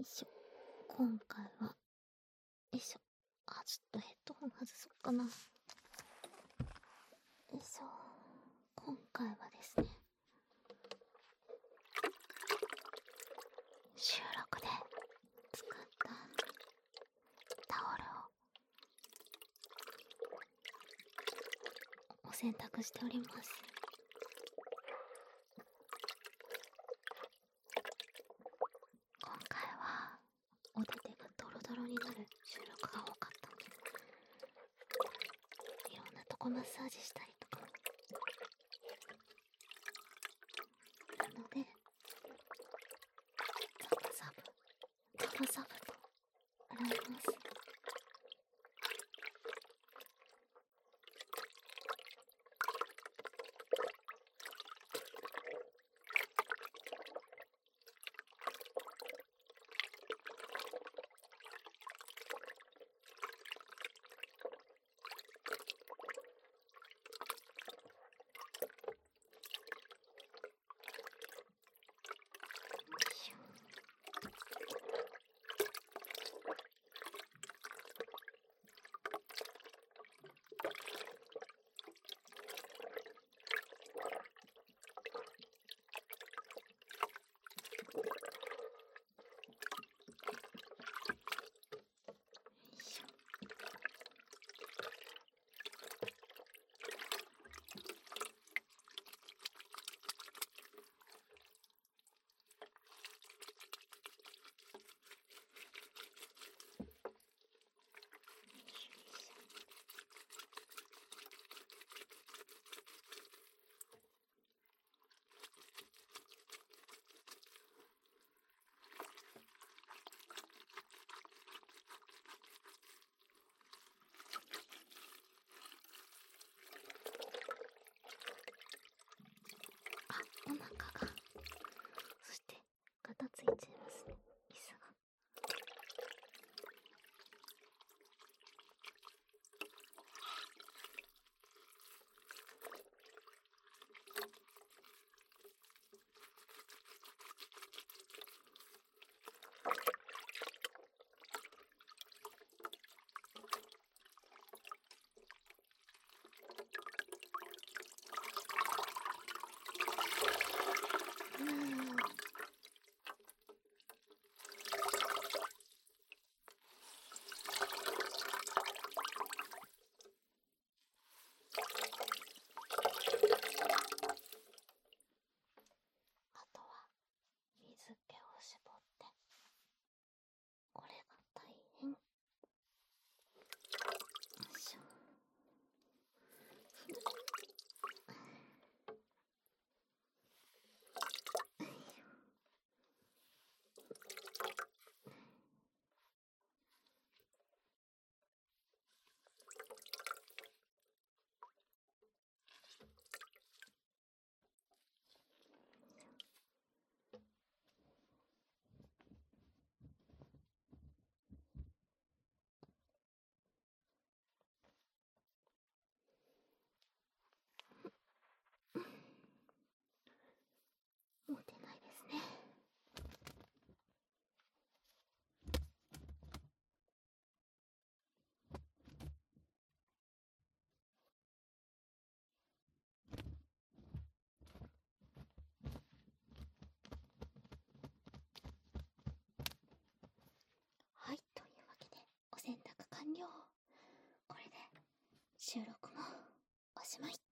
いしょ。今回は、よいしょ。ちょっとヘッドホン外そっかな。よいしょ。今回はですね、収録で作ったタオルをお洗濯しております。今回はお手手がドロドロになる収録が多かったので、いろんなとこマッサージしたりとかなので、ザブザブザブザブと洗います。お腹が、そしてガタついちゃいますね、椅子が。あとは水気を絞って、これが大変。よいしょ。持てないですね。はい、というわけでお洗濯完了。これで収録もおしまい。